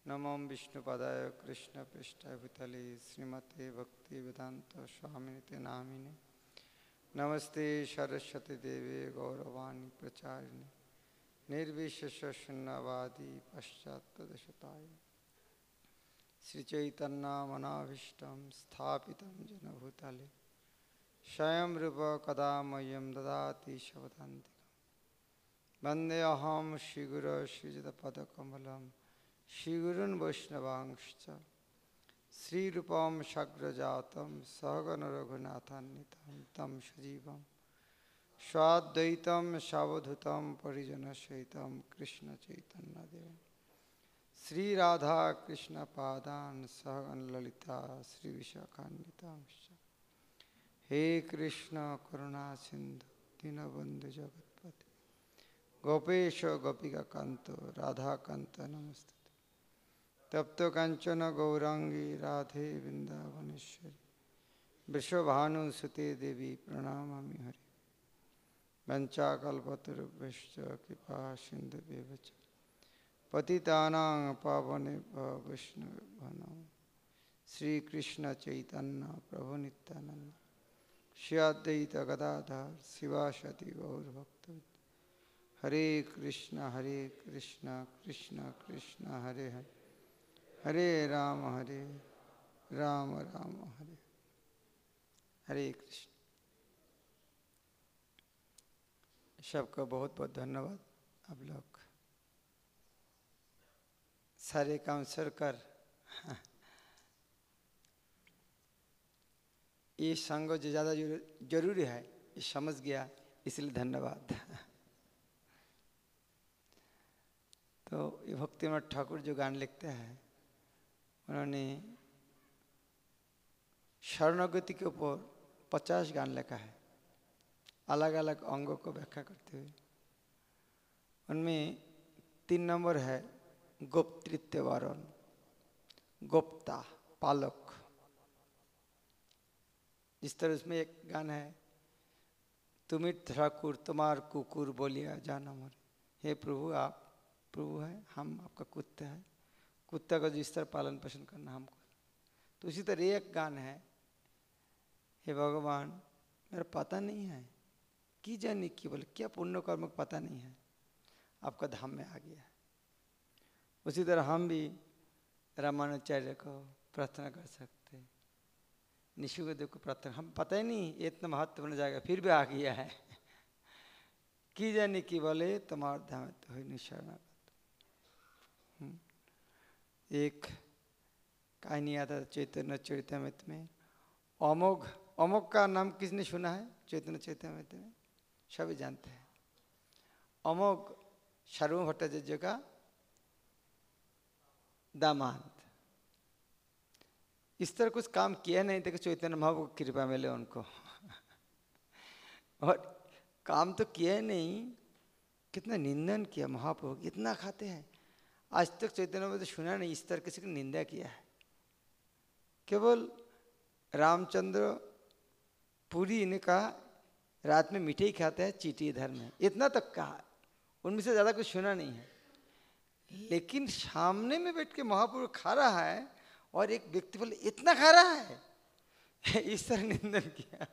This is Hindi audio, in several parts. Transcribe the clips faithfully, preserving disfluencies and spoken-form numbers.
नमो विष्णुपदाय कृष्णपृष्ठाय भूतले श्रीमते भक्तिवेदांत स्वामिनिते नामिने नमस्ते सरस्वती देवे गौरवाणी प्रचारिणे निर्विशेष शून्यवादी पश्चात्पदशताय श्रीचैतन्यमनाभीष्टं स्थापितं जन भूतले स्वयं रूप कदा मह्यं ददाति शवदान्तिकं वन्देऽहं श्रीगुरो श्रीयुतपदकमलं श्रीगुरून् वैष्णवांश्च श्रीरूपं साग्रजातं सहगण रघुनाथान्वितं तं सजीवं स्वाद्वैतं सावधूतं परिजनसहितं कृष्णचैतन्यदेवं श्रीराधा कृष्णपादान् सहगण ललिता श्रीविशाखान्वितांश्च हे कृष्ण करुणा सिंधु दीनबंधु जगत्पते गोपेश गोपिकाकांत राधाकांत नमस्ते तप्त कांचन गौरांगी राधे वृंदावनेश्वरी वृषभानुसुते देवी प्रणमामि हरि वंचाकल्पतरुभ्यश्च कृपा सिन्धुभ्येव च पतितानां पावनेभ्यो वैष्णवेभ्यो नमः श्रीकृष्ण चैतन्य प्रभु नित्यानंद श्री अद्वैत गदाधर शिवासदि गौरभक्तवृंद हरे कृष्ण हरे कृष्ण कृष्ण कृष्ण हरे हरे हरे राम हरे राम राम हरे हरे कृष्ण। सबको बहुत बहुत धन्यवाद। आप लोग सारे काम सर कर ये संग जो ज़्यादा जरूरी है ये समझ गया, इसलिए धन्यवाद। तो ये भक्तिनाथ ठाकुर जो गान लिखते हैं उन्होंने शरणागति के ऊपर पचास गान लिखा है, अलग अलग अंगों को व्याख्या करते हुए। उनमें तीन नंबर है गोप्तृत्व वरण, गोप्ता पालक। इस तरह उसमें एक गान है तुम्हें ठाकुर तुम्हार कुकुर बोलिया जाना मर। हे प्रभु आप प्रभु है, हम आपका कुत्ता है, कुत्ता का जिस तरह पालन पोषण करना हमको। तो उसी तरह एक गान है हे भगवान मेरा पता नहीं है की जाने की बोले क्या पुण्य कर्म पता नहीं है, आपका धाम में आ गया है। उसी तरह हम भी रामानुचार्य को प्रार्थना कर सकते, निशिगदेव को प्रार्थना, हम पता ही नहीं ये इतना महत्व बन जाएगा फिर भी आ गया है की जाने की बोले तुम्हार धाम तो हुई निशरणागत। एक कहानी आता था चैतन्य चरितमृत में, अमोघ, अमोघ का नाम किसने सुना है चैतन्य चरितमृत में? सभी जानते हैं। अमोघ सार्वभौम भट्टाचार्य का दामाद, इस तरह कुछ काम किया नहीं था कि चैतन्य महाप्रभु की कृपा मिले उनको और काम तो किया नहीं, कितना निंदन किया महाप्रभु, इतना खाते हैं। आज तक चैतन्य में तो सुना नहीं इस तरह किसी की निंदा किया है। केवल रामचंद्र पुरी ने कहा रात में मिठाई खाते हैं चीटी इधर में, इतना तक कहा, उनमें से ज़्यादा कुछ सुना नहीं है। लेकिन सामने में बैठ के महाप्रभु खा रहा है और एक व्यक्ति बोले इतना खा रहा है इस तरह निंदन किया।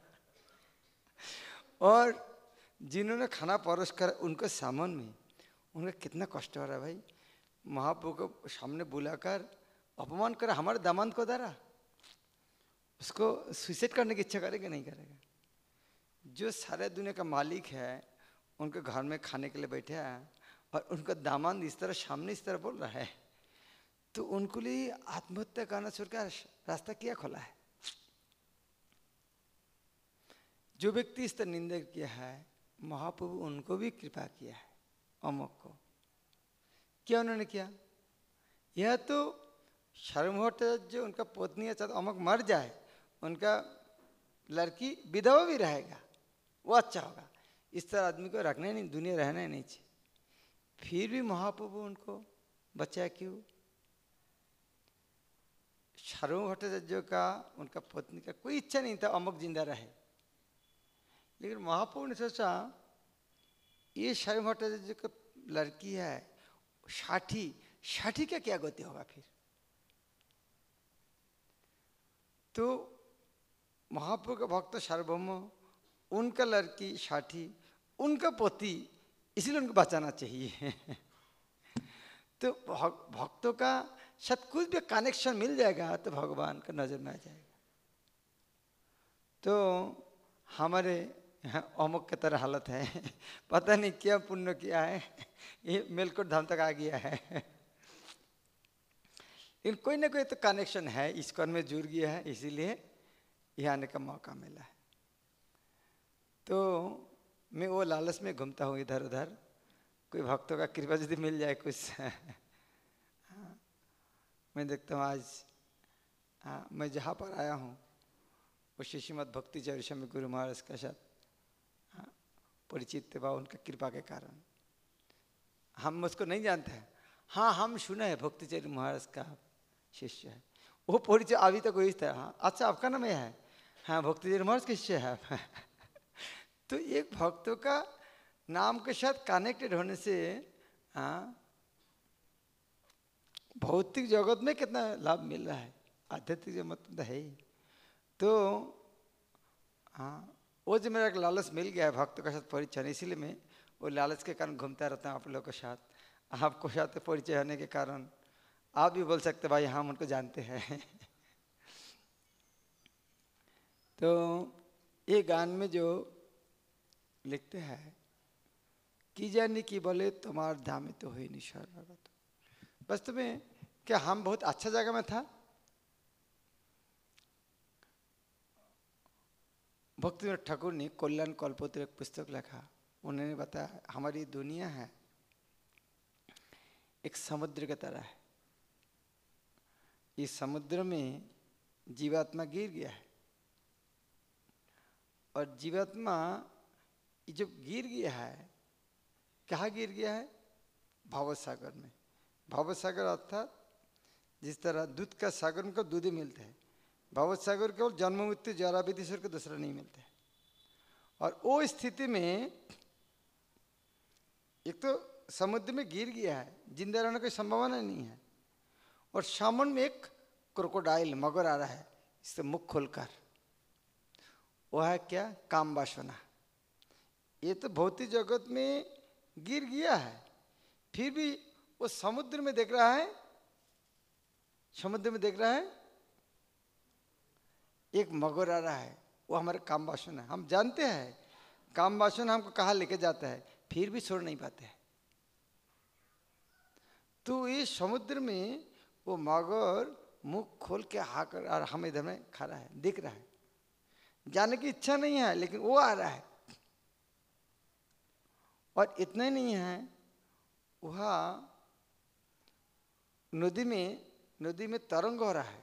और जिन्होंने खाना परोस कर उनको सामने में उनका कितना कष्ट हो रहा है भाई, महाप्रभु को सामने बुलाकर अपमान कर हमारे दामाद को दरा, उसको सुसाइड करने की इच्छा करेगा नहीं करेगा? जो सारे दुनिया का मालिक है उनके घर में खाने के लिए बैठे हैं और उनका दामाद इस तरह सामने इस तरह बोल रहा है, तो उनको लिए आत्महत्या करना छोड़ कर रास्ता क्या खोला है? जो व्यक्ति इस तरह निंदा किया है महाप्रभु उनको भी कृपा किया है। अमोघ को क्या उन्होंने किया? यह तो शर्मोट जो उनका पत्नी है चाहता अमोघ मर जाए, उनका लड़की विधवा भी रहेगा, वो अच्छा होगा। इस तरह आदमी को रखना ही नहीं, दुनिया रहना ही नहीं चाहिए। फिर भी महाप्रभु उनको बचाया क्यों? सार्वभौम भट्टाचार्य का उनका पत्नी का कोई इच्छा नहीं था अमोघ जिंदा रहे, लेकिन महाप्रभु ने सोचा ये सार्वभौम भट्टाचार्य का लड़की है साठी साठी का क्या गति होगा फिर? तो महाप्रभु का भक्त सार्वभौम, उनका लड़की साठी, उनका पोती, इसलिए उनको बचाना चाहिए। तो भक्तों का शायद कुछ भी कनेक्शन मिल जाएगा तो भगवान का नजर में आ जाएगा। तो हमारे अमुक की तरह हालत है, पता नहीं क्या पुण्य किया है, ये मेलकोट धाम तक आ गया है। लेकिन कोई ना कोई तो कनेक्शन है, इस्कॉन में जुड़ गया है, इसीलिए यहाँ आने का मौका मिला है। तो मैं वो लालच में घूमता हूँ इधर उधर, कोई भक्तों का कृपा यदि मिल जाए कुछ। हाँ, मैं देखता हूँ आज हाँ मैं जहाँ पर आया हूँ वो श्रीमद् भक्ति चौरशा में गुरु महाराज का साथ हाँ, परिचित बा उनका कृपा के कारण। हम उसको नहीं जानते हैं, हाँ हम सुना है भक्ति चौर महाराज का शिष्य है, वो परिचय अभी तक वही था। हाँ अच्छा आपका नाम यह है? हाँ भक्ति चौर महाराज के शिष्य है। तो एक भक्तों का नाम के साथ कनेक्टेड होने से हाँ भौतिक जगत में कितना लाभ मिल रहा है, आध्यात्मिक जगत मतलब है ही। तो हाँ वो जो मेरा एक लालच मिल गया है भक्तों के साथ परिचय, इसीलिए मैं वो लालच के कारण घूमता रहता हूँ आप लोगों के साथ। आपको साथ परिचय होने के कारण आप भी बोल सकते भाई हम उनको जानते हैं। तो ये गान में जो लिखते हैं कि जानी कि बोले तुम्हार धाम तो हुई निशार भगत। वास्तव में क्या हम बहुत अच्छा जगह में था? भक्ति ठाकुर ने कल्याण कल्पोत्र एक पुस्तक लिखा, उन्होंने बताया हमारी दुनिया है एक समुद्र की तरह है, इस समुद्र में जीवात्मा गिर गया है और जीवात्मा जो गिर गया है कहाँ गिर गया है? भाव सागर में। भाव सागर अर्थात जिस तरह दूध का सागर में दूध ही मिलते हैं, भाव सागर केवल जन्म मृत्यु जरा विधि के दूसरा नहीं मिलते। और वो स्थिति में एक तो समुद्र में गिर गया है, जिंदा रहने की संभावना नहीं है, और सामन में एक क्रोकोडाइल मगर आ रहा है इससे मुख खोलकर, वह है क्या? काम वासना। ये तो भौतिक जगत में गिर गया है, फिर भी वो समुद्र में देख रहा है, समुद्र में देख रहा है एक मगर आ रहा है, वो हमारे काम वासना है। हम जानते हैं काम वासना हमको कहाँ लेके जाता है, फिर भी छोड़ नहीं पाते हैं। तो ये समुद्र में वो मगर मुख खोल के हाकर और हम इधर में खड़ा है, दिख रहा है, जाने की इच्छा नहीं है लेकिन वो आ रहा है। और इतना ही नहीं है, वहाँ नदी में नदी में तरंग हो रहा है,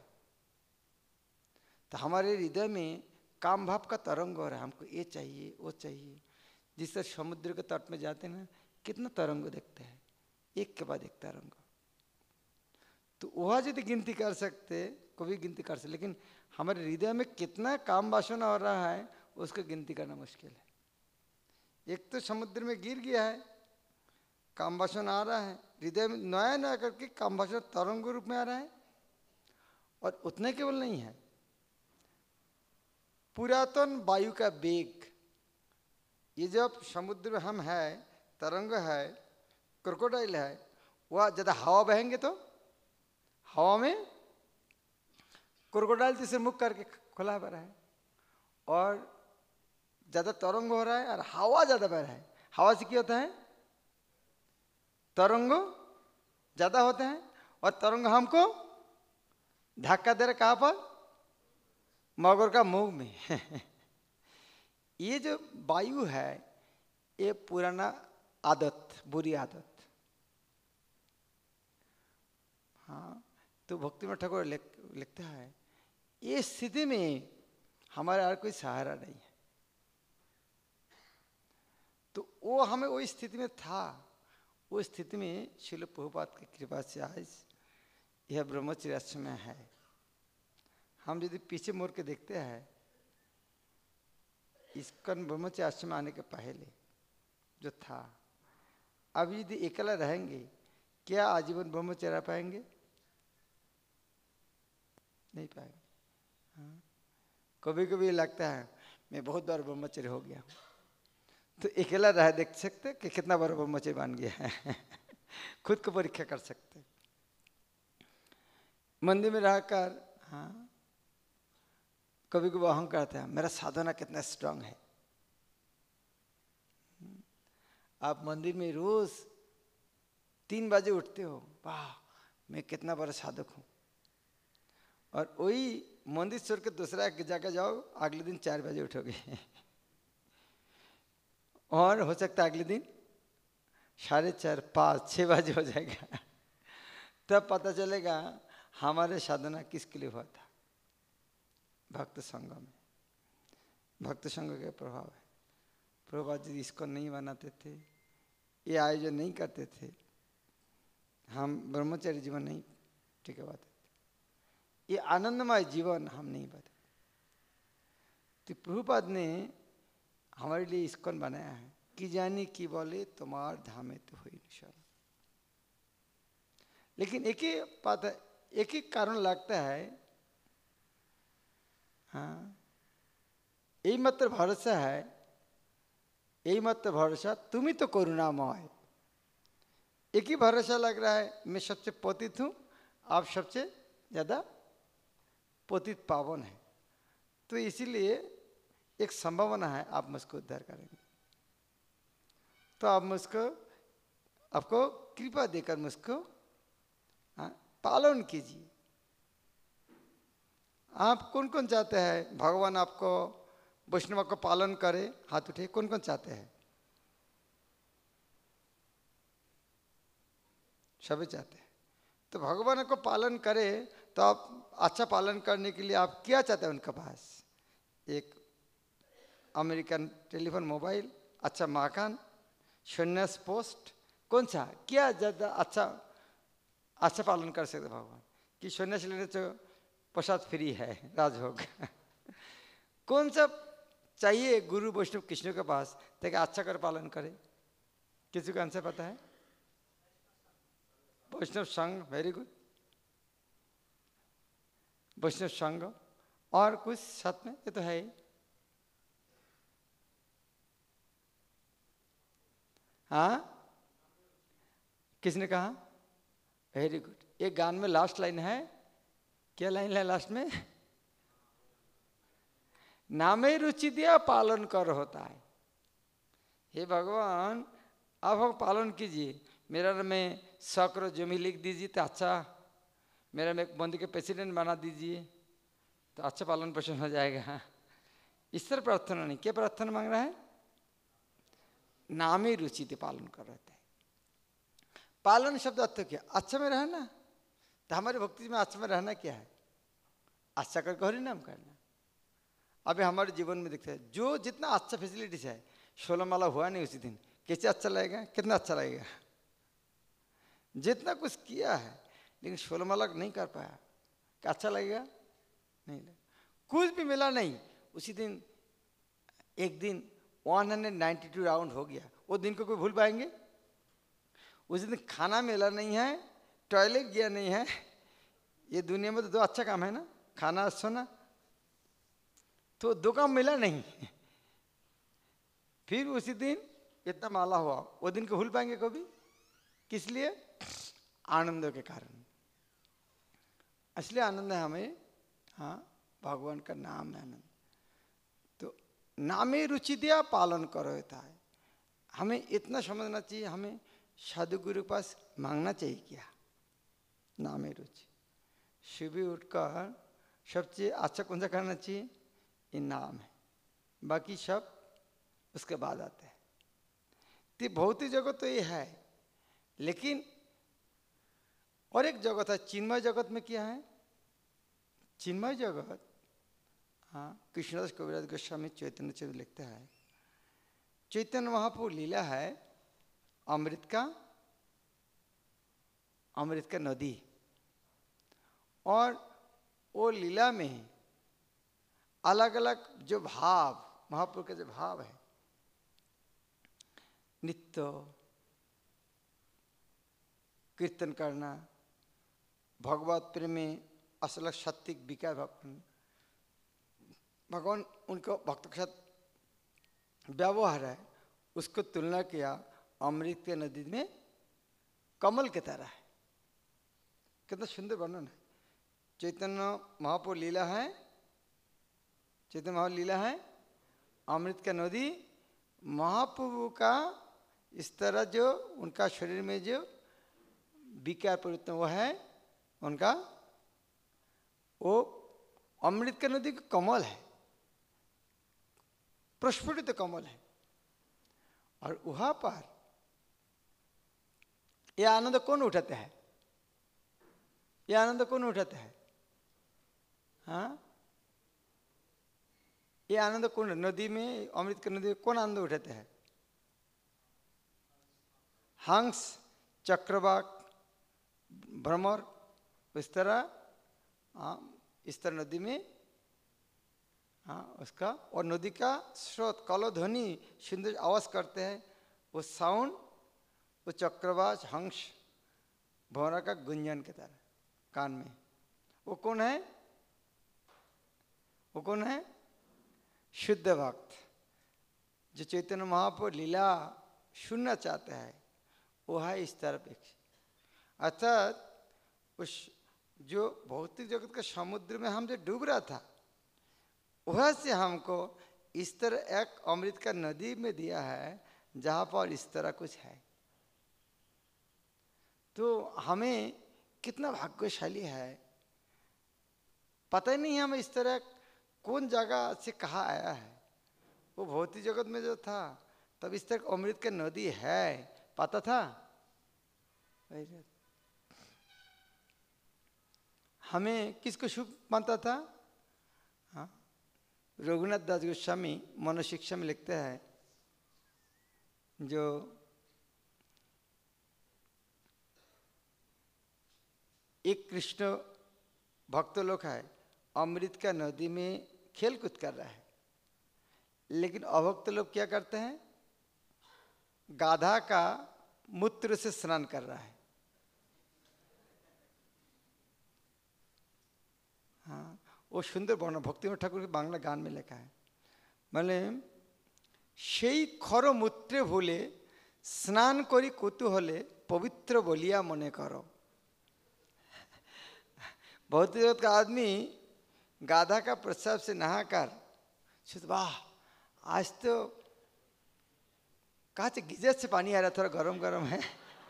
तो हमारे हृदय में काम भाव का तरंग हो रहा है, हमको ये चाहिए वो चाहिए। जिस तरह समुद्र के तट में जाते हैं ना, कितना तरंग देखते हैं, एक के बाद एक तरंग। तो वह यदि गिनती कर सकते कभी गिनती कर सकते, लेकिन हमारे हृदय में कितना काम वासना हो रहा है उसको गिनती करना मुश्किल है। एक तो समुद्र में गिर गया है, काम वासना आ रहा है, हृदय में नया नया करके काम वासना तरंग रूप में आ रहा है। और उतने केवल नहीं है, पुरातन वायु का वेग, ये जब समुद्र में हम है, तरंग है, क्रोकोडाइल है, वह ज़्यादा हवा बहेंगे तो हवा में क्रोकोडाइल जैसे मुख करके खुला बह रहा है, और ज़्यादा तरंग हो रहा है और हवा ज़्यादा बह रहा है। हवा से क्या होता है? तरंग ज़्यादा होते हैं, और तरंग हमको धक्का दे रहा कहाँ पर? मगर का मुंह में। ये जो वायु है ये पुराना आदत, बुरी आदत। हाँ तो भक्ति में ठाकुर लिख, लिखता है ये स्थिति में हमारा और कोई सहारा नहीं है। तो वो हमें वो स्थिति में था, वो स्थिति में श्रील प्रभुपाद की कृपा से आज यह ब्रह्मचर्य आश्रम में है। हम यदि पीछे मुड़ के देखते हैं, इस्कॉन ब्रह्मचर्य आश्रम आने के पहले जो था, अब यदि अकेला रहेंगे क्या आजीवन ब्रह्मचर्य रह पाएंगे? नहीं पाएंगे। हाँ, कभी कभी लगता है मैं बहुत बार ब्रह्मचर्य हो गया, तो अकेला रह देख सकते कि कितना बार ब्रह्मचर्य बन गया है। खुद को परीक्षा कर सकते। मंदिर में रहकर हाँ कभी कभी अहंकार करता है मेरा साधना कितना स्ट्रांग है। आप मंदिर में रोज तीन बजे उठते हो, वाह मैं कितना बड़ा साधक हूँ, और वही मंदिर छोड़ के दूसरा जगह जाओ अगले दिन चार बजे उठोगे। और हो सकता है अगले दिन साढ़े चार पाँच छः बजे हो जाएगा। तब पता चलेगा हमारे साधना किसके लिए हुआ था। भक्त संग में, भक्त संग का प्रभाव है। प्रभुपाद जी इसको नहीं बनाते थे, ये आयोजन नहीं करते थे, हम ब्रह्मचर्य जीवन नहीं ठीक है बात है, ये आनंदमय जीवन हम नहीं बताते। तो प्रभुपाद ने हमारे लिए इस्कॉन बनाया है कि जाने की बोले तुम्हार धामे तो हुई निशान। लेकिन एक ही बात है, एक ही कारण लगता है, हाँ यही मात्र भरोसा है, यही मात्र भरोसा तुम ही तो करुणामय। एक ही भरोसा लग रहा है मैं सबसे पतित हूँ, आप सबसे ज्यादा पतित पावन है, तो इसीलिए एक संभावना है आप मुझको उद्धार करेंगे। तो आप मुझको आपको कृपा देकर मुझको पालन कीजिए। आप कौन कौन चाहते हैं भगवान आपको वैष्णव को पालन करे? हाथ उठे, कौन कौन चाहते हैं? सभी चाहते हैं। तो भगवान को पालन करे तो आप अच्छा पालन करने के लिए आप क्या चाहते हैं उनके पास? एक अमेरिकन टेलीफोन मोबाइल, अच्छा मकान, सन्यास पोस्ट, कौन सा क्या ज़्यादा अच्छा अच्छा पालन कर सकते भगवान? कि सन्यास लेने तो प्रसाद फ्री है राजभोग। कौन सा चाहिए गुरु वैष्णव कृष्ण के पास ताकि अच्छा कर पालन करे? किसी को आंसर पता है? वैष्णव संघ, वेरी गुड, वैष्णव संघ। और कुछ साथ में? ये तो है ही। हाँ किसने कहा? Very good. एक गान में लास्ट लाइन है, क्या लाइन है लास्ट में? नामे रुचि दिया पालन कर होता है। हे भगवान आप हम पालन कीजिए, मेरा में सौ करोड़ जमी लिख दीजिए तो अच्छा, मेरा में एक मंदिर के प्रेसिडेंट बना दीजिए तो अच्छा पालन पोषण हो जाएगा। इस तरह प्रार्थना नहीं, क्या प्रार्थना मांग रहा है? नामे रुचि दे पालन कर रहता है। पालन शब्द अर्थ क्या? अच्छा में रहना। तो हमारे भक्ति में अच्छा में रहना क्या है? अच्छा करके हरि नाम करना। अभी हमारे जीवन में दिखता है जो जितना अच्छा फैसिलिटीज है, सोलह माला हुआ नहीं उसी दिन, कैसे अच्छा लगेगा? कितना अच्छा लगेगा? जितना कुछ किया है लेकिन सोलह माला नहीं कर पाया, क्या अच्छा लगेगा? नहीं लगेगा। कुछ भी मिला नहीं उसी दिन, एक दिन एक सौ बानवे राउंड हो गया, वो दिन को कोई भूल पाएंगे? उस दिन खाना मिला नहीं है, टॉयलेट गया नहीं है। ये दुनिया में तो दो अच्छा काम है ना, खाना सोना, तो दो काम मिला नहीं। फिर उसी दिन इतना माला हुआ, वो दिन को भूल पाएंगे कभी? किस लिए? आनंद के कारण। असली आनंद है हमें, हाँ भगवान का नाम है आनंद। तो नामे रुचि दिया पालन करो होता है। हमें इतना समझना चाहिए, हमें साधु गुरु के पास मांगना चाहिए क्या? नामे रुचि। सुबह उठकर सबसे अच्छा कौन सा करना चाहिए? ये नाम है, बाकी सब उसके बाद आते हैं। तो भौतिक जगत तो ये है, लेकिन और एक जगत है चिन्मय जगत में। क्या है चिन्मय जगत? हाँ कृष्णदास कविराज गोस्वामी चैतन्य चरित लिखता है, चैतन्य महाप्रभु लीला है अमृत का, अमृत का नदी, और वो लीला में अलग अलग जो भाव, महाप्रभु के जो भाव है, नित्य, कीर्तन करना, भगवत प्रेम में असल सात्विक विकार भक्ति, भगवान उनको भक्तों के साथ व्यवहार है, उसको तुलना किया अमृत के नदी में कमल की तरह है। कितना सुंदर वर्णन है। चैतन्य महाप्रभु लीला है, चैतन्य महाप्रभु लीला है अमृत का नदी, महाप्रभु का इस तरह जो उनका शरीर में जो विकार परिवर्तन वो है उनका, वो अमृत का नदी का कमल है, प्रस्फुटित कमल है। और वहां पर यह आनंद कौन उठाते हैं? यह आनंद कौन उठाते हैं? हाँ, ये आनंद कौन, नदी में, अमृत की नदी में कौन आनंद उठाते हैं? हंस, चक्रवाक, भ्रमर, इस तरह, हाँ, इस तरह नदी में, हाँ, उसका, और नदी का स्रोत कलध्वनि सुंदर आवाज करते हैं, वो साउंड, वो चक्रवाक, हंस, भौरा का गुंजन की तरह कान में। वो कौन है? वो कौन है? शुद्ध भक्त, जो चैतन्य महाप्रभु लीला सुनना चाहते हैं, वो है इस तरफ। अर्थात उस जो भौतिक जगत का समुद्र में हम जो डूब रहा था, वह से हमको इस तरह एक अमृत का नदी में दिया है जहाँ पर इस तरह कुछ है। तो हमें कितना भाग्यशाली है, पता ही नहीं हम इस तरह कौन जगह से कहाँ आया है। वो भौतिक जगत में जो था तब इस तरह अमृत का नदी है पता था? हमें किसको शुभ मानता था? हाँ, रघुनाथ दास गोस्वामी मनोशिक्षा में लिखते हैं, जो एक कृष्ण भक्त लोग है, अमृत का नदी में खेल कूद कर रहा है, लेकिन अभक्त लोग क्या करते हैं? गाधा का मूत्र से स्नान कर रहा है। हाँ, वो सुंदर वर्णन भक्तिनाथ ठाकुर के बांग्ला गान में लिखा है, মানে সেই খর মূত্রে ভুলে স্নান করি কৌতূহলে पवित्र বলিয়া মনে করো। भौतिक जगत का आदमी गाधा का प्रसाद से नहाकर वाह आज तो कहा से गीजर से पानी आ रहा, थोड़ा गरम गरम है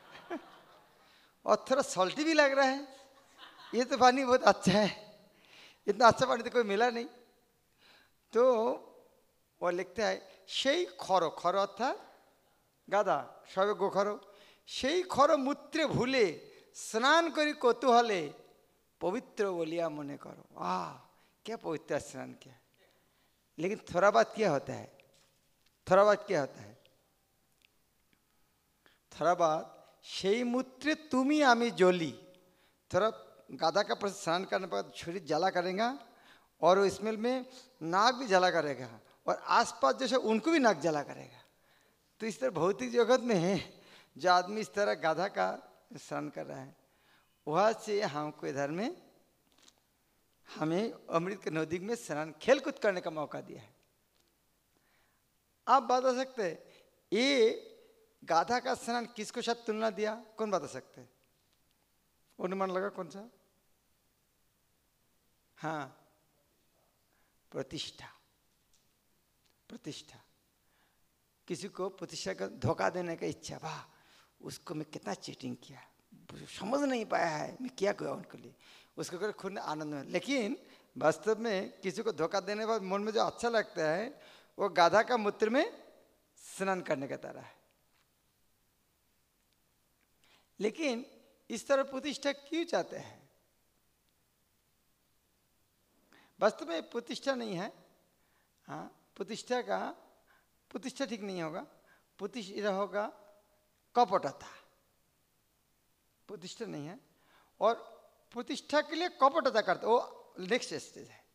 और थोड़ा सॉल्टी भी लग रहा है, ये तो पानी बहुत अच्छा है, इतना अच्छा पानी तो कोई मिला नहीं। तो वो लिखते हैं সেই খর, খর অর্থাৎ গাধা, সবে গোখর, সেই খর মূত্রে ভুলে স্নান করি কৌতূহলে पवित्र बोलिया मने करो। वाह क्या पवित्र स्नान किया। लेकिन थोड़ा बात क्या होता है? थोड़ा बात क्या होता है? थोड़ा बात সেই मूत्र तुमी आमी जोली, थोड़ा गाधा का पर स्नान करने पर शरीर जला करेगा और वो स्मेल में नाक भी जला करेगा और आसपास जैसे उनको भी नाक जला करेगा। तो इस तरह भौतिक जगत में है जो आदमी इस तरह गाधा का स्नान कर रहा है, वहाँ से हमको इधर में हमें अमृत के नदी में स्नान खेल कूद करने का मौका दिया है। आप बता सकते हैं ये गाधा का स्नान किसको साथ तुलना दिया? कौन बता सकते हैं? अनुमान लगा कौन सा? हाँ, प्रतिष्ठा। प्रतिष्ठा, किसी को प्रतिष्ठा का धोखा देने का इच्छा, वाह उसको मैं कितना चीटिंग किया, समझ नहीं पाया है मैं क्या किया उनके लिए, उसको कर खुद आनंद में। लेकिन वास्तव में किसी को धोखा देने के बाद मन में जो अच्छा लगता है वो गाधा का मूत्र में स्नान करने का तरह है। लेकिन इस तरह प्रतिष्ठा क्यों चाहते हैं? वास्तव में प्रतिष्ठा नहीं है। हाँ, प्रतिष्ठा का, प्रतिष्ठा ठीक नहीं होगा, प्रतिष्ठा होगा कपटता, प्रतिष्ठा नहीं है। और प्रतिष्ठा के लिए कपटता करते, वो नेक्स्ट स्टेज है।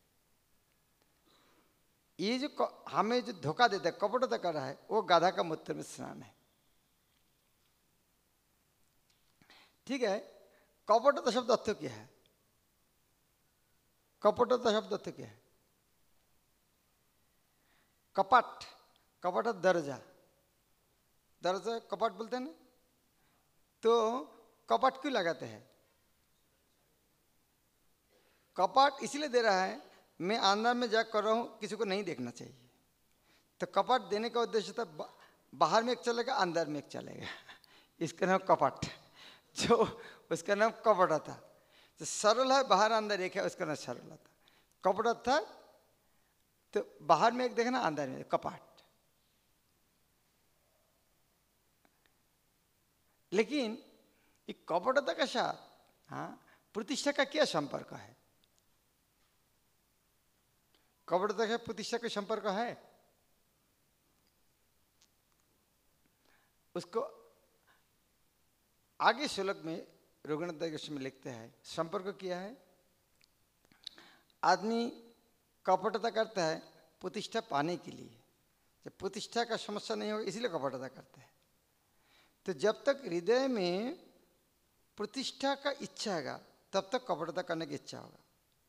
ये जो हमें जो धोखा देता है, कपटता कर रहा है, वो गाधा का मूत्र में स्नान है। ठीक है, कपटता शब्द अर्थ क्या है? कपटता शब्द अर्थ क्या है? कपट, कपट दर्जा, दर्जा कपट बोलते हैं ना, तो कपट क्यों लगाते हैं? कपट इसलिए दे रहा है, मैं अंदर में जा कर रहा हूँ, किसी को नहीं देखना चाहिए, तो कपट देने का उद्देश्य था बाहर में एक चलेगा, अंदर में एक चलेगा, इसका नाम कपट, जो उसका नाम कपट था। तो सरल है, बाहर अंदर एक है, उसका नाम सरल था। कपट था तो बाहर में एक देखना, अंदर में कपट। लेकिन ये कपटता के साथ हाँ प्रतिष्ठा का क्या संपर्क है? कपटता का प्रतिष्ठा का संपर्क है? उसको आगे श्लोक में रघुनाथ दास में लिखते हैं, संपर्क किया है। आदमी कपटता करता है प्रतिष्ठा पाने के लिए, जब प्रतिष्ठा का समस्या नहीं होगा इसलिए कपटता करता है। तो जब तक हृदय में प्रतिष्ठा का इच्छा होगा तब तक कपटता करने की इच्छा होगा।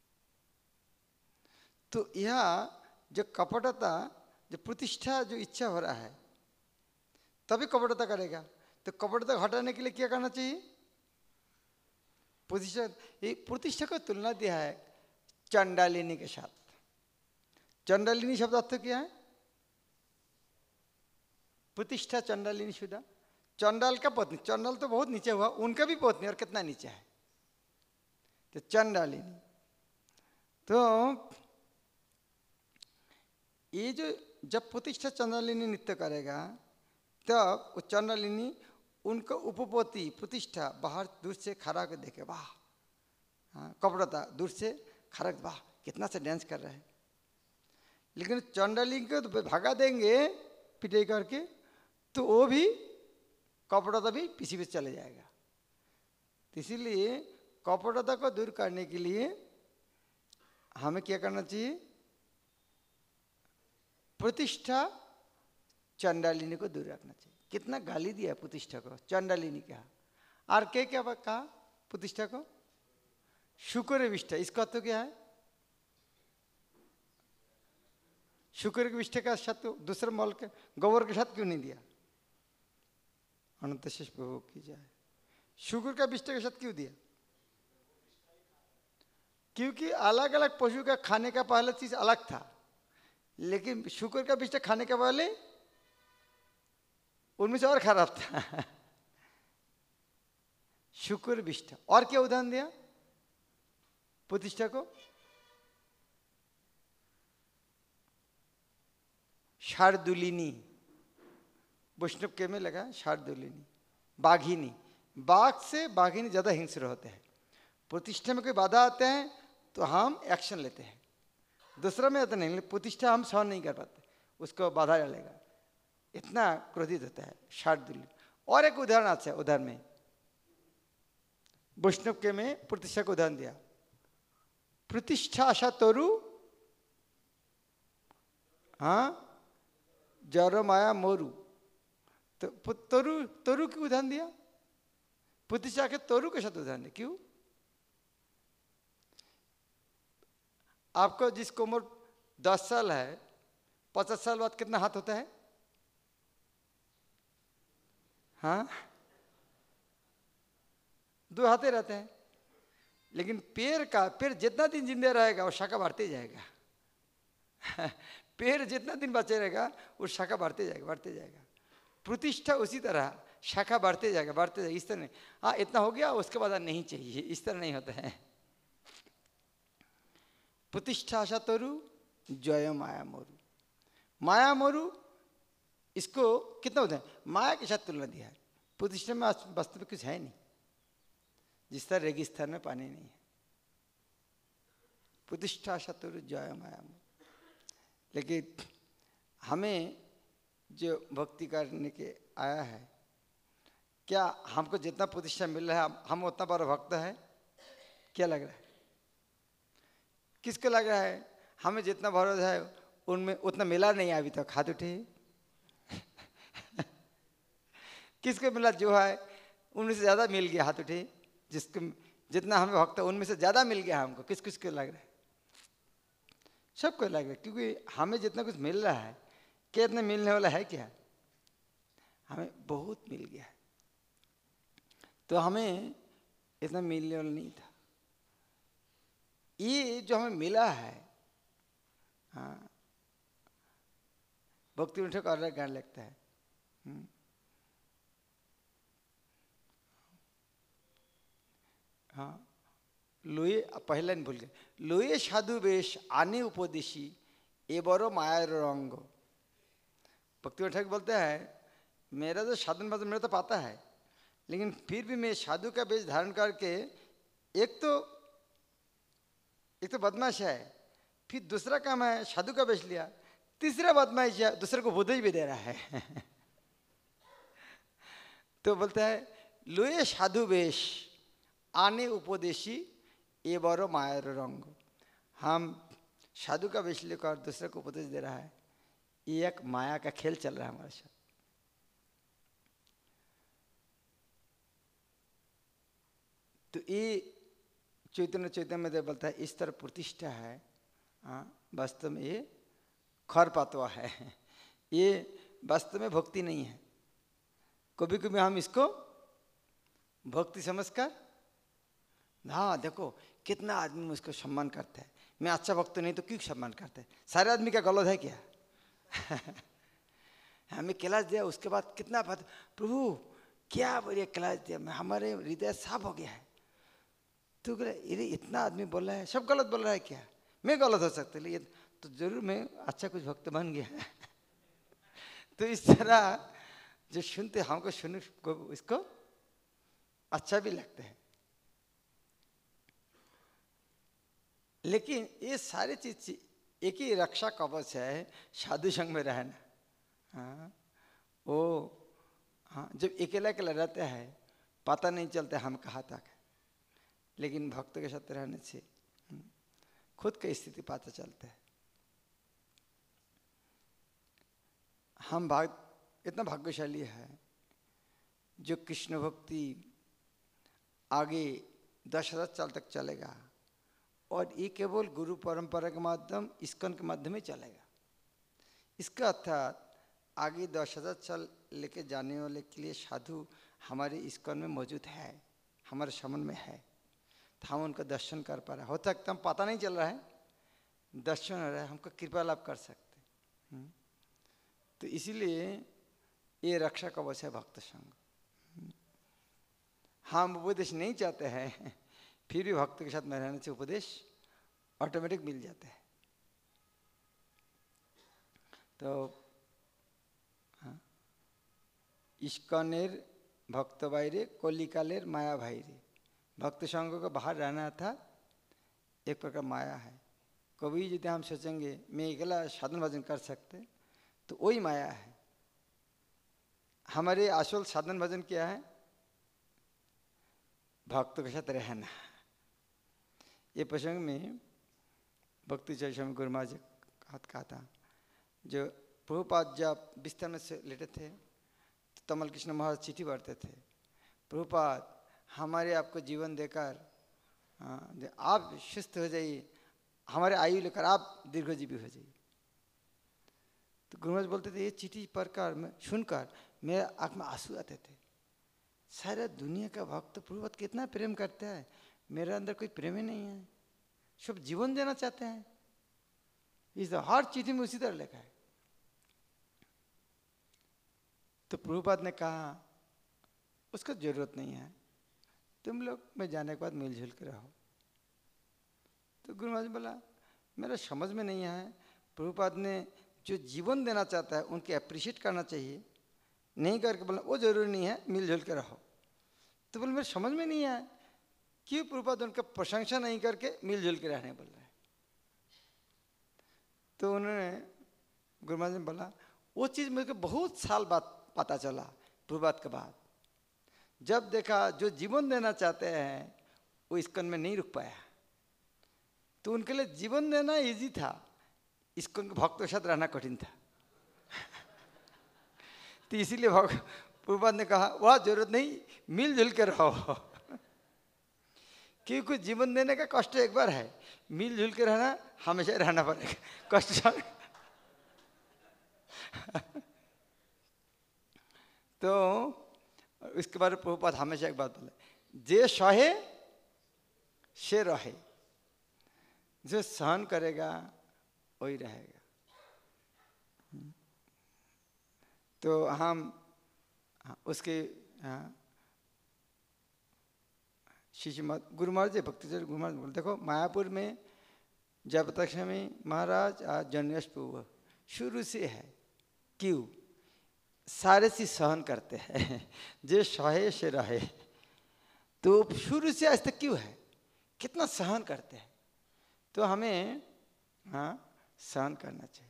तो यह जो कपटता, जो प्रतिष्ठा, जो इच्छा हो रहा है तभी कपटता करेगा। तो कपटता हटाने के लिए क्या करना चाहिए? प्रतिष्ठा, ये प्रतिष्ठा को तुलना दिया है चंडालिनी के साथ। चंडालिनी शब्द अर्थ क्या है? प्रतिष्ठा चंडालिनी शुदा, चंडाल का पत्नी, चंडाल तो बहुत नीचे हुआ, उनका भी पत्नी, और कितना नीचे है, तो चंडालिनी। तो ये जो जब प्रतिष्ठा चंडालिनी नृत्य करेगा तब वो चंडालिनी उनको उपपति प्रतिष्ठा बाहर दूर से खड़ा कर देखे, वाह हाँ कपड़ता दूर से खड़ा, वाह कितना से डांस कर रहा है। लेकिन चंडालिनी को तो भगा देंगे पिटाई करके, तो वो भी कपड़ता भी पीछे पीछे चले जाएगा। तो इसीलिए कपटता को दूर करने के लिए हमें क्या करना चाहिए? प्रतिष्ठा चंडालिनी को दूर रखना चाहिए। कितना गाली दिया प्रतिष्ठा को, चंडालिनी कहा, और क्या क्या कहा प्रतिष्ठा को? शुक्र विष्ठा। इसका तो क्या है? शुक्र की विष्ठा का साथ दूसरे मल के गोबर के साथ क्यों नहीं दिया? अनंत शेष प्रभु की जाए। शुक्र का विष्ठा के साथ क्यों दिया? क्योंकि अलग अलग पशु का खाने का पहला चीज अलग था, लेकिन शुक्र का विष्ठा खाने के पहले उनमें से और खराब था। शुक्र विष्ठा। और क्या उदाहरण दिया प्रतिष्ठा को? शार्दुलिनी, वैष्णव के में लगा शार्दुलिनी। बाघिनी, बाघ से बाघिनी ज्यादा हिंसक होते हैं। प्रतिष्ठा में कोई बाधा आते हैं तो हम एक्शन लेते हैं, दूसरा में आता नहीं, प्रतिष्ठा हम सहन नहीं कर पाते, उसको बाधा डालेगा, इतना क्रोधित होता है शार्दुलिनी। और एक उदाहरण आता है, उदाहरण में वैष्णव के में प्रतिष्ठा को उदाहरण दिया। प्रतिष्ठा आशा तोरु हाँ जरो माया मोरू। तो तोरु, तोरु क्यों उदाहरण दिया? प्रतिष्ठा के तोरु के साथ उदाहरण दिया, क्यों? आपको जिसको उम्र दस साल है, पचास साल बाद कितना हाथ होता है? हाँ दो हाथे रहते हैं। लेकिन पैर का, पैर जितना दिन जिंदा रहेगा वो शाखा बढ़ते जाएगा। पैर जितना दिन बचे रहेगा वो शाखा बढ़ते जाएगा, बढ़ते जाएगा। प्रतिष्ठा उसी तरह शाखा बढ़ते जाएगा, बढ़ते जाएगा। इस तरह नहीं, हाँ इतना हो गया उसके बाद नहीं चाहिए, इस तरह नहीं होता है। प्रतिष्ठा आशा तोरु जय माया मोरू। माया मोरू इसको कितना होता है? माया के साथ तुलना दिया है। प्रतिष्ठा में वास्तव में कुछ है नहीं, जिस तरह रेगिस्तान में पानी नहीं है। प्रतिष्ठा आशा तोरु जय माया मोरू। लेकिन हमें जो भक्ति करने के आया है, क्या हमको जितना प्रतिष्ठा मिल रहा है हम उतना बड़ा भक्त है? क्या लग रहा है? किसको लग रहा है? हमें जितना भरोसा है उनमें उतना मिला नहीं अभी तक, हाथ उठे। किसको मिला? जो है उनमें से ज़्यादा मिल गया, हाथ उठे जिसको जितना हमें भक्त है उनमें से ज़्यादा मिल गया हमको। किस किस को लग रहा है? सबको लग रहा है, क्योंकि हमें जितना कुछ मिल रहा है, क्या इतना मिलने वाला है क्या? हमें बहुत मिल गया है, तो हमें इतना मिलने वाला नहीं था। ये जो हमें मिला है, हाँ, भक्ति उठे को अलग गान लगता है। हाँ, लोए पहला नहीं भूल गए, लोए साधु वेश आने उपदेशी ए बड़ो मायर रंग। भक्ति ठाकुर बोलते हैं, मेरा जो साधन भजन मेरा तो पाता है, लेकिन फिर भी मैं साधु का वेश धारण करके, एक तो एक तो बदमाश है, फिर दूसरा काम है साधु का वेश लिया, तीसरा बदमाश है दूसरे को उपदेश भी दे रहा है। तो बोलता है लोए साधु वेश आने उपदेशी ये बड़ो मायर रंग। हम साधु का वेश लेकर दूसरे को उपदेश दे रहा है, ये एक माया का खेल चल रहा है हमारे साथ। तो ये चैतन्य चैतन्य में बोलता है इस तरह प्रतिष्ठा है, वास्तव में ये खरपातवा है, ये वास्तव में भक्ति नहीं है। कभी कभी हम इसको भक्ति समझकर, हाँ देखो कितना आदमी मुझको सम्मान करता है, मैं अच्छा भक्त नहीं तो क्यों सम्मान करते हैं? सारे आदमी का गलत है क्या? हमें क्लास दिया, उसके बाद कितना बात, प्रभु क्या बढ़िया क्लास दिया, मैं हमारे हृदय साफ हो गया है। तो ये इतना आदमी बोल रहा है, सब गलत बोल रहा है क्या? मैं गलत हो सकता है, लेकिन तो जरूर मैं अच्छा कुछ भक्त बन गया। तो इस तरह जो सुनते हमको सुन को इसको अच्छा भी लगता है। लेकिन ये सारी चीज एक ही रक्षा कवच है, साधु संग में रहना। हाँ, वो हाँ, जब अकेला अकेला रहता है पता नहीं चलता हम कहाँ तक है, लेकिन भक्त के साथ रहने से खुद की स्थिति पता चलता है। हम भाग इतना भाग्यशाली है जो कृष्ण भक्ति आगे दस हजार साल तक चलेगा, और ये केवल गुरु परंपरा के माध्यम इस्कॉन के माध्यम ही चलेगा। इसका अर्थात आगे दस हजार साल लेके जाने वाले के लिए साधु हमारे इस्कॉन में मौजूद है, हमारे समन में है, तो हम उनका दर्शन कर पा रहे। हो सकता हम पता नहीं चल रहा है, दर्शन हो रहा है, हमको कृपा लाभ कर सकते। तो इसीलिए ये रक्षा कवच है भक्त संग। हम उपदेश नहीं चाहते हैं, फिर भी भक्त के साथ में रहने से उपदेश ऑटोमेटिक मिल जाता है। तो हाँ, इस्कॉनेर भक्त बाहरे कलिकालेर माया भाईरे, भक्त संघ को बाहर रहना था एक प्रकार माया है। कभी यदि हम सोचेंगे मैं अकेला साधन भजन कर सकते, तो वही माया है। हमारे असल साधन भजन क्या है? भक्त के साथ रहना। ये प्रसंग में भक्ति चर्चा में गुरु महाराज हाथ कहा था, जो प्रभुपाद जब बिस्तर में से लेटे थे तो तमल कृष्ण महाराज चिट्ठी पढ़ते थे, प्रभुपाद हमारे आपको जीवन देकर आप सुस्त हो जाइए, हमारे आयु लेकर आप दीर्घजीवी हो जाइए। तो गुरु महाराज बोलते थे ये चिट्ठी पढ़कर मैं सुनकर मेरे आँख में आंसू आते थे। सारा दुनिया का भक्त प्रभुपाद कितना प्रेम करता है, मेरे अंदर कोई प्रेम ही नहीं है, सब जीवन देना चाहते हैं। इस हर चिट्ठी में उसी तरह लिखा है। तो प्रभुपाद ने कहा उसका जरूरत नहीं है, तुम लोग मैं जाने के बाद मिलजुल के रहो। तो गुरु महाराज बोला मेरा समझ में नहीं है, प्रभुपाद ने जो जीवन देना चाहता है उनके अप्रिशिएट करना चाहिए, नहीं करके बोला वो जरूरी नहीं है मिलजुल के रहो। तो बोले मेरे समझ में नहीं आया क्यों प्रभुपाद उनका प्रशंसा नहीं करके मिलजुल के रहने बोल रहे हैं। तो उन्होंने गुरु महाराज ने बोला वो चीज़ मुझे बहुत साल बाद पता चला, प्रभुपाद के बाद जब देखा जो जीवन देना चाहते हैं वो इस्कॉन में नहीं रुक पाया, तो उनके लिए जीवन देना इजी था, इस्कॉन के भक्तों के साथ रहना कठिन था। तो इसीलिए प्रभुपाद ने कहा वह जरूरत नहीं, मिलजुल के रहो। क्योंकि जीवन देने का कष्ट एक बार है, मिलजुल के रहना हमेशा रहना पड़ेगा, कष्ट। तो इसके बारे में प्रभुपाद हमेशा एक बात बोले, जे सहे से रहे, जो सहन करेगा वही रहेगा। तो हम उसके शिष्य गुरु महाराज जी भक्ति गुरु महाराज बोले, देखो मायापुर में जयप्रताक्षामी महाराज और जन्यश प्रभु शुरू से है। क्यों? सारे चीज सहन करते हैं, जो सहे से रहे। तो शुरू से आज तक क्यों है, कितना सहन करते हैं। तो हमें हाँ सहन करना चाहिए।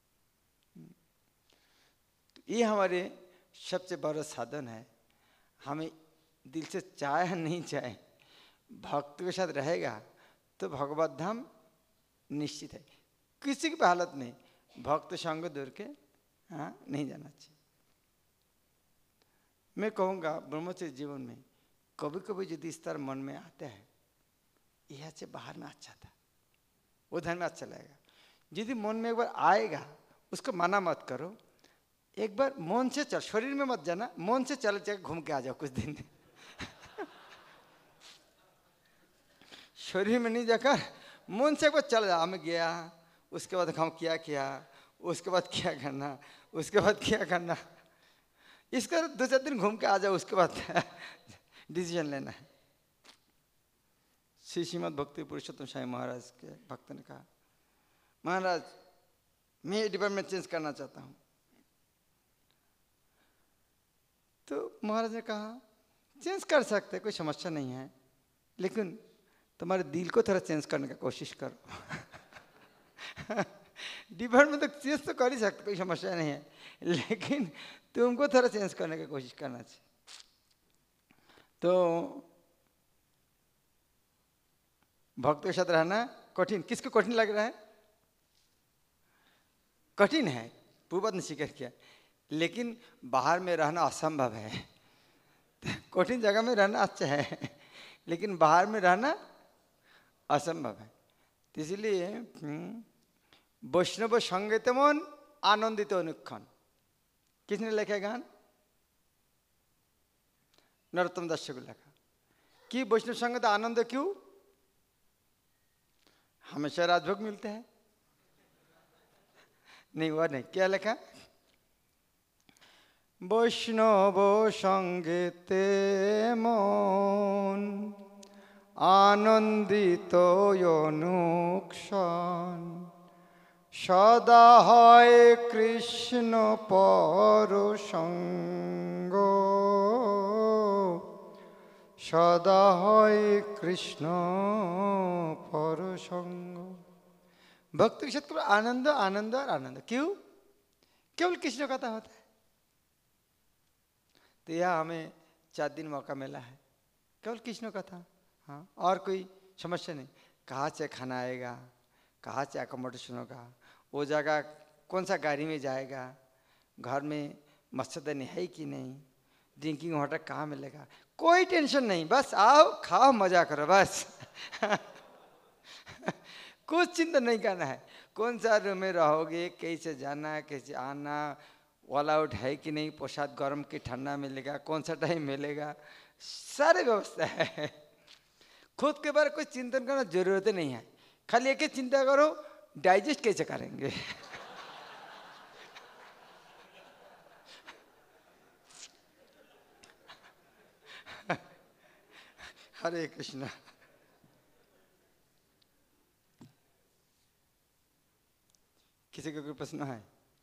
तो ये हमारे सबसे बड़ा साधन है। हमें दिल से चाहे नहीं चाहे भक्त के साथ रहेगा तो भगवत धाम निश्चित है। किसी की हालत में भक्त संग दूर के हाँ नहीं जाना चाहिए। मैं कहूँगा ब्रह्मचर्य जीवन में कभी कभी यदि इस तरह मन में आता है, यह से बाहर में अच्छा था, उधर में अच्छा लगेगा। यदि मन में एक बार आएगा उसको मना मत करो, एक बार मन से चल, शरीर में मत जाना, मन से चल चल घूम के आ जाओ कुछ दिन। शरीर में नहीं जाकर मन से एक बार चल जाओ, मैं गया, उसके बाद हम क्या किया, उसके बाद क्या करना, उसके बाद क्या करना, इसका दो चार दिन घूम के आ जाओ, उसके बाद डिसीजन लेना है। श्री श्रीमद् भक्ति पुरुषोत्तम स्वामी महाराज के भक्त ने कहा, महाराज मैं ये डिपार्टमेंट चेंज करना चाहता हूँ। तो महाराज ने कहा चेंज कर सकते, कोई समस्या नहीं है, लेकिन तुम्हारे दिल को थोड़ा चेंज करने का कोशिश करो। डिपार्टमेंट तो चेंज तो कर ही सकते, कोई समस्या नहीं है, लेकिन तुमको थोड़ा चेंज करने की कोशिश करना चाहिए। तो भक्त के साथ रहना कठिन, किसको कठिन लग रहा है? कठिन है, पूर्वज ने स्वीकार किया, लेकिन बाहर में रहना असंभव है। कठिन जगह में रहना अच्छा है, लेकिन बाहर में रहना असंभव है। तो इसलिए वैष्णव संगे तेमन आनंदित अनुक्षण, किसने लिखा गान? नरोत्तम दास को लिखा कि वैष्णव संगत आनंद क्यों? हमेशा राजभोग मिलते हैं। नहीं हुआ नहीं, क्या लिखा? वैष्णव संगे तेमन आनंदित अनुक्षण, सदा হয় কৃষ্ণ পর সঙ্গ, সদা হয় কৃষ্ণ পর সঙ্গ। भक्त के साथ आनंद आनंद और आनंद, क्यों? केवल कृष्ण कथा होता है। तो यह हमें चार दिन मौका मिला है, केवल कृष्ण कथा। हाँ, और कोई समस्या नहीं। कहाँ से खाना आएगा, कहाँ से अकोमोडेशन होगा, वो जगह कौन सा गाड़ी में जाएगा, घर में मच्छरदानी है कि नहीं, ड्रिंकिंग वाटर कहाँ मिलेगा, कोई टेंशन नहीं। बस आओ खाओ मजा करो बस। कुछ चिंता नहीं करना है। कौन सा रूम में रहोगे, कैसे जाना है, कैसे आना, ऑल आउट है कि नहीं, प्रसाद गर्म की ठंडा मिलेगा, कौन सा टाइम मिलेगा, सारे व्यवस्था है। खुद के बारे कोई चिंतन करना जरूरत नहीं है। खाली एक ही चिंता करो, डाइजेस्ट कैसे करेंगे। हरे कृष्णा। किसी का कोई प्रश्न है?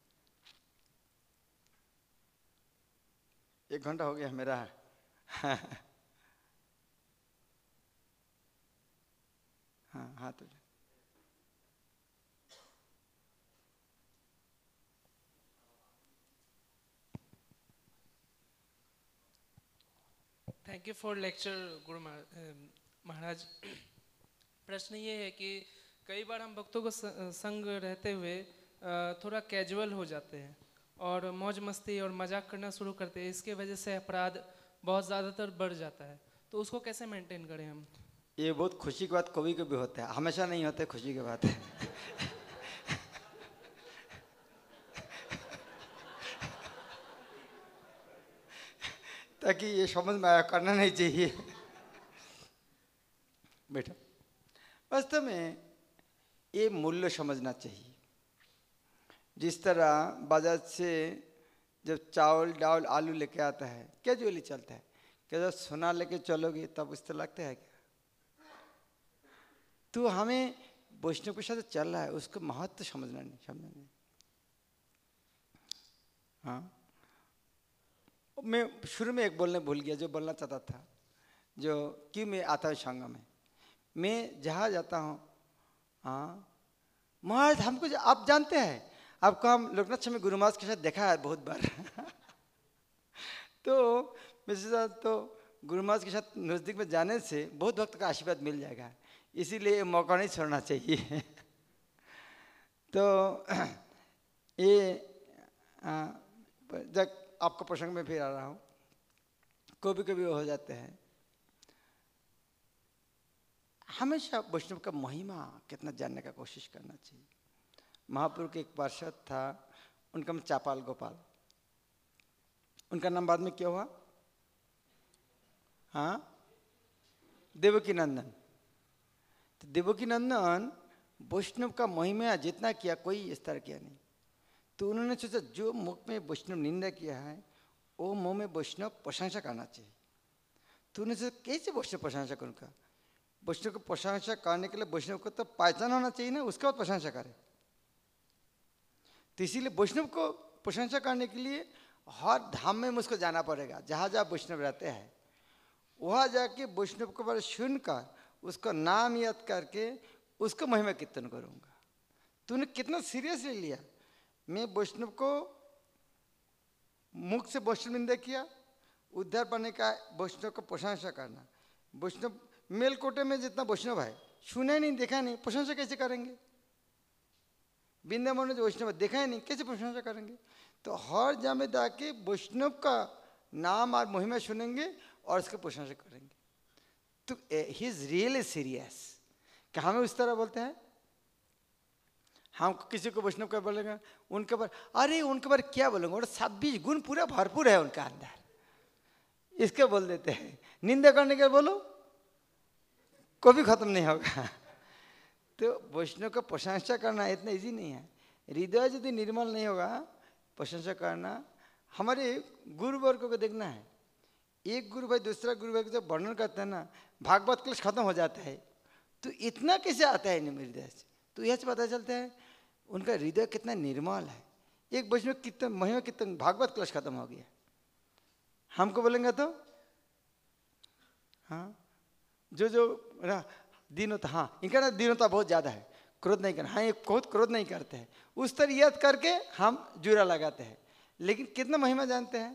एक घंटा हो गया मेरा। हाँ हाँ तो thank you for lecture Guru Maharaj. प्रश्न ये है कि कई बार हम भक्तों को संग रहते हुए थोड़ा कैजुअल हो जाते हैं और मौज मस्ती और मजाक करना शुरू करते हैं, इसके वजह से अपराध बहुत ज़्यादातर बढ़ जाता है, तो उसको कैसे मेंटेन करें हम? ये बहुत खुशी की बात कभी कभी होता है, हमेशा नहीं होता है, खुशी की बात है। ताकि ये समझ में आया, करना नहीं चाहिए। बेटा वास्तव में ये मूल्य समझना चाहिए। जिस तरह बाजार से जब चावल दाल आलू लेके आता है, कैजुअली चलता है, क्या जब सोना लेके चलोगे तब इस तरह लगता है क्या? तो हमें वैष्णव के साथ चल रहा है, उसको महत्व समझना नहीं, समझना नहीं। हाँ, मैं शुरू में एक बोलने भूल गया जो बोलना चाहता था, जो क्यों मैं आता हूँ संघ में। मैं जहाँ जाता हूँ, हाँ महाराज हमको आप जानते हैं, आपको हम लोकनाथ स्वामी गुरु महाराज के साथ देखा है बहुत बार। तो मेरे साथ तो गुरु महाराज के साथ नज़दीक में जाने से बहुत भक्त का आशीर्वाद मिल जाएगा, इसीलिए मौका नहीं छोड़ना चाहिए। तो ये जब आपको प्रसंग में फिर आ रहा हूँ, कभी कभी हो जाते हैं। हमेशा वैष्णव का महिमा कितना जानने का कोशिश करना चाहिए। महाप्रभु के एक पार्षद था, उनका नाम चापाल गोपाल, उनका नाम बाद में क्या हुआ? हाँ, देवकी नंदन। तो देवकी नंदन वैष्णव का महिमा जितना किया कोई इस तरह किया नहीं। तो उन्होंने सोचा जो मुख में वैष्णव निंदा किया है वो मुंह में वैष्णव प्रशंसा करना चाहिए। तो उन्होंने सोचा कैसे वैष्णव प्रशंसा करूँगा? वैष्णव को प्रशंसा करने के लिए वैष्णव को तो पहचान होना चाहिए ना, उसके बाद प्रशंसा करे। तो इसीलिए वैष्णव को प्रशंसा करने के लिए हर धाम में मुझको जाना पड़ेगा, जहाँ जहाँ वैष्णव रहते हैं वहाँ जाके वैष्णव के बारे सुनकर उसका नाम याद करके उसको महिमा कीर्तन करूँगा। तूने कितना सीरियसली लिया। मैं वैष्णव को मुख से वैष्णव निंदा किया, उद्धार पाने का वैष्णव को प्रशंसा करना। वैष्णव मेलकोटे में जितना वैष्णव है सुने नहीं देखा नहीं, प्रशंसा कैसे करेंगे? वृंदावन में जो वैष्णव देखा ही नहीं, कैसे प्रशंसा करेंगे? तो हर जगह में जाके वैष्णव का नाम और महिमा सुनेंगे और उसकी प्रशंसा करेंगे। तो ही इज रियली सीरियस। क्या हमें उस तरह बोलते हैं? हम किसी को वैष्णव का बोलेंगे उनके पर, अरे उनके पर क्या बोलेंगे, और छब्बीस गुण पूरा भरपूर है उनका अंदर, इसके बोल देते हैं। निंदा करने के बोलो कभी खत्म नहीं होगा। तो वैष्णव का प्रशंसा करना इतना इजी नहीं है। हृदय यदि निर्मल नहीं होगा, प्रशंसा करना। हमारे गुरुवर्ग को देखना है, एक गुरु भाई दूसरा गुरु भाई को जब वर्णन करते हैं ना, भागवत क्लास खत्म हो जाता है। तो इतना कैसे आता है इनमें हृदय से? तो यह से पता चलता है उनका हृदय कितना निर्मल है। एक वैष्णव कितना महिमा कितना, भागवत क्लास खत्म हो गया। हमको बोलेंगे तो हाँ जो जो दीनता, हाँ इनका ना दीनता बहुत ज़्यादा है, क्रोध नहीं करना, हाँ ये बहुत क्रोध नहीं करते हैं, उस तरह याद करके हम जुरा लगाते हैं। लेकिन कितना महिमा जानते हैं?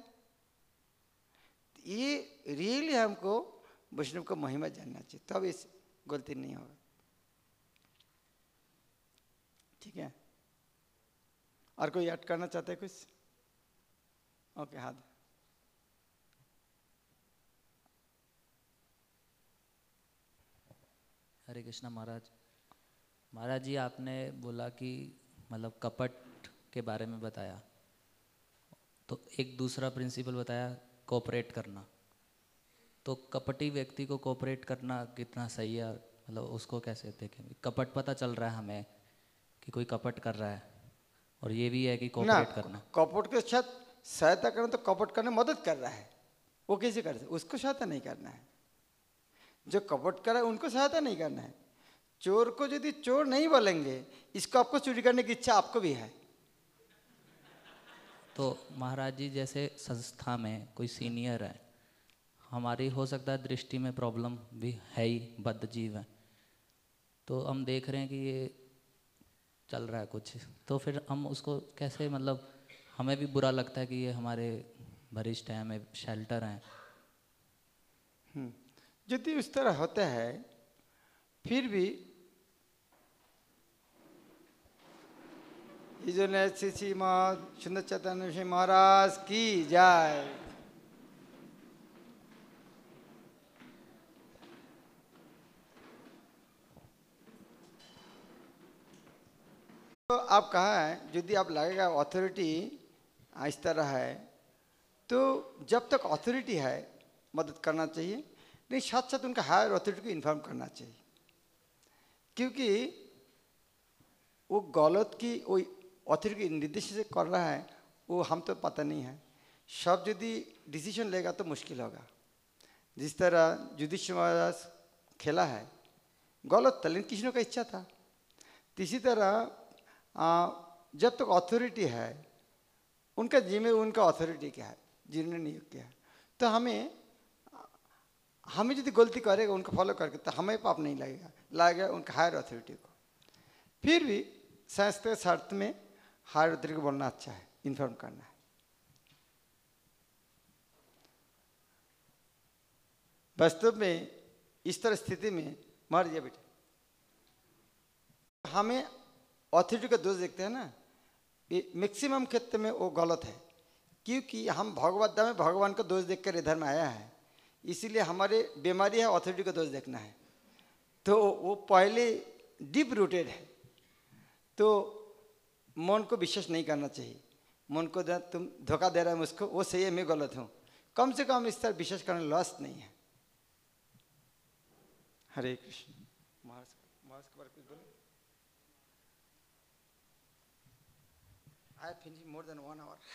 ये रियली हमको वैष्णव को महिमा जानना चाहिए, तब इस गलती नहीं होगा। ठीक है, और कोई ऐड करना चाहते हैं कुछ? ओके, हाथ। हरे कृष्णा महाराज। महाराज जी आपने बोला कि मतलब कपट के बारे में बताया, तो एक दूसरा प्रिंसिपल बताया कोऑपरेट करना। तो कपटी व्यक्ति को कोऑपरेट करना कितना सही है, मतलब उसको कैसे देखेंगे? कपट पता चल रहा है हमें कि कोई कपट कर रहा है, और ये भी है कि कोऑपरेट करना। कपट के साथ सहायता करना तो कपट करने मदद कर रहा है, वो कैसे कर सकते? उसको सहायता नहीं करना है। जो कपट कर रहा है उनको सहायता नहीं करना है। चोर को यदि चोर नहीं बोलेंगे, इसको आपको चोरी करने की इच्छा आपको भी है। तो महाराज जी जैसे संस्था में कोई सीनियर है, हमारी हो सकता है दृष्टि में प्रॉब्लम भी है ही, बद्ध जीव है, तो हम देख रहे हैं कि ये चल रहा है कुछ, तो फिर हम उसको कैसे, मतलब हमें भी बुरा लगता है कि ये हमारे वरिष्ठ हैं, हमें शेल्टर हैं। यदि उस तरह होता है, फिर भी इस जन्य श्री श्री सुंदर चैतन्य श्री महाराज की जय। तो आप कहा है यदि आप लगेगा अथॉरिटी इस तरह है, तो जब तक अथॉरिटी है मदद करना चाहिए, नहीं साथ साथ उनका हायर अथॉरिटी को इन्फॉर्म करना चाहिए, क्योंकि वो गलत की वो अथॉरिटी के निर्देश से कर रहा है वो हम तो पता नहीं है। सब यदि डिसीजन लेगा तो मुश्किल होगा। जिस तरह जुडिशियल महाराज खेला है गलत था, लेकिन किसी का इच्छा था। इसी तरह आ, जब तक अथॉरिटी है उनका जिम्मे उनका अथॉरिटी क्या है जिन्होंने नियुक्त किया है, तो हमें हमें यदि गलती करेगा उनको फॉलो करके तो हमें पाप नहीं लगेगा, लगेगा उनका हायर अथॉरिटी को। फिर भी शास्त्र के शर्त में हायर अथॉरिटी को बोलना अच्छा है, इन्फॉर्म करना है। वास्तव में इस तरह स्थिति में मर जाए बेटे, हमें अथॉरिटी का दोष देखते हैं ना, ये मैक्सिमम क्षेत्र में वो गलत है, क्योंकि हम भगवद्गीता में भगवान का दोष देखकर इधर में आया है, इसीलिए हमारे बीमारी है अथॉरिटी का दोष देखना है। तो वो पहले डीप रूटेड है, तो मन को विश्वास नहीं करना चाहिए। मन को तुम धोखा दे रहा है मुझको, वो सही है मैं गलत हूँ, कम से कम इस तरह विश्वास करने लॉस नहीं है। हरे कृष्ण। महाराज महाराज के बारे में कुछ बोलो। I have finished more than one hour.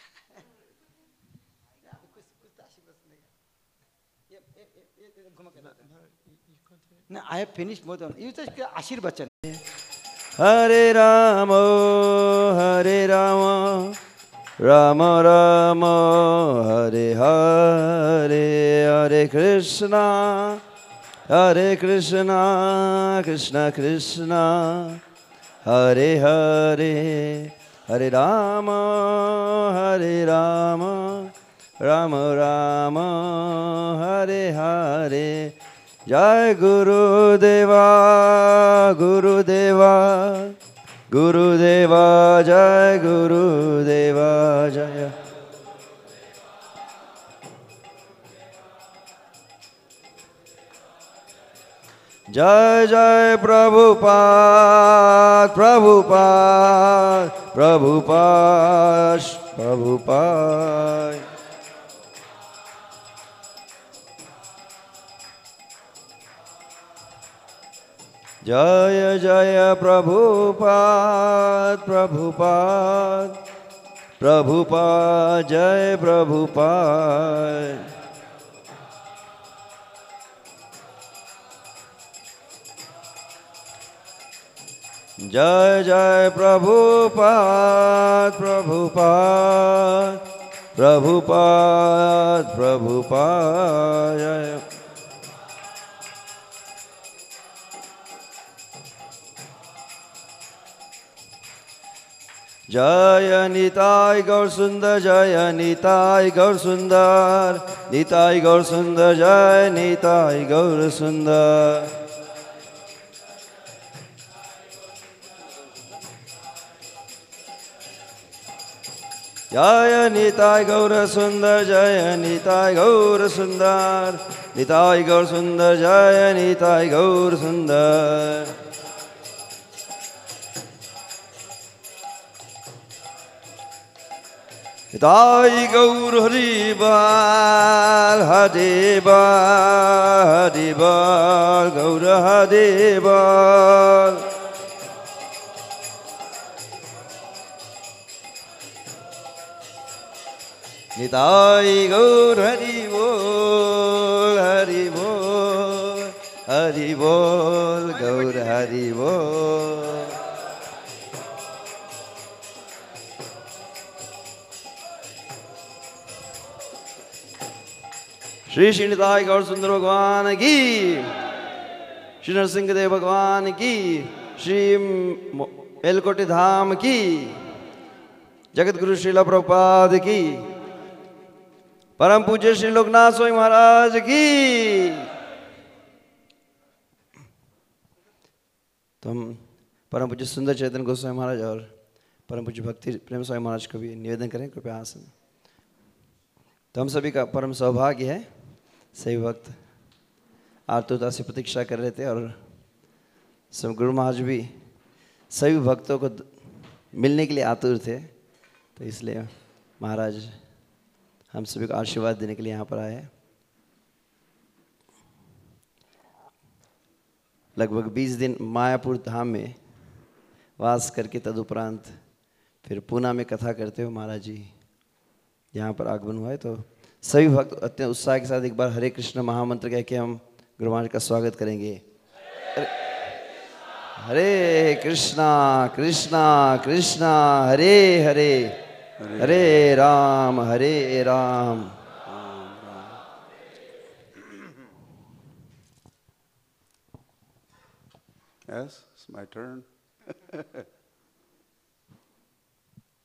कुछ कुछ आशीर्वाद देगा। ये ये ये ये घुमा के ना। I have finished more than. ये तो आशीर्वचन। हरे राम हरे राम राम राम हरे हरे, हरे कृष्णा हरे कृष्णा कृष्णा कृष्णा हरे हरे, हरे राम हरे राम राम राम हरे हरे। जय गुरुदेवा गुरुदेवा गुरुदेवा जय गुरुदेवा जय। जय जय प्रभुपाद प्रभुपाद प्रभुपाद प्रभुपाद। जय जय प्रभुपाद प्रभुपाद प्रभुपाद जय प्रभुपाद। जय जय प्रभुपाद प्रभुपाद प्रभुपाद प्रभुपाद जय। जय निताय गौर सुंदर जय निताय गौर सुंदर निताय गौर सुंदर जय निताय गौर सुंदर। जय निताय गौर सुंदर जय निताय गौर सुंदर निताय गौर सुंदर जय निताय गौर सुंदर। निताय गौर हरि बाल हरि बाल हरि बाल गौर हरि बाल। निताय गौर हरि बोल हरि बोल हरि बोल गौर हरि बोल। श्री श्री निताय गौर सुंदर भगवान की, श्री नरसिंह देव भगवान की, श्री मेलकोटे धाम की, जगत गुरु श्रील प्रभुपाद की, परम पूज्य श्री लोकनाथ स्वामी महाराज की। तो हम परम पूज्य सुंदर चैतन्य गोस्वामी महाराज और परम पूज्य भक्ति प्रेम स्वामी महाराज को भी निवेदन करें कृपया आसन। तो हम सभी का परम सौभाग्य है, सभी भक्त आतुरता से प्रतीक्षा कर रहे थे और सब गुरु महाराज भी सभी भक्तों को मिलने के लिए आतुर थे, तो इसलिए महाराज हम सभी को आशीर्वाद देने के लिए यहाँ पर आए हैं। लगभग बीस दिन मायापुर धाम में वास करके तदुपरांत फिर पूना में कथा करते हुए महाराज जी यहाँ पर आगमन हुआ है। तो सभी भक्त अत्यंत उत्साह के साथ एक बार हरे कृष्ण महामंत्र कह के हम गुरु महाराज का स्वागत करेंगे। हरे कृष्णा कृष्णा कृष्णा हरे हरे, हरे राम हरे Ram. Yes, it's my turn.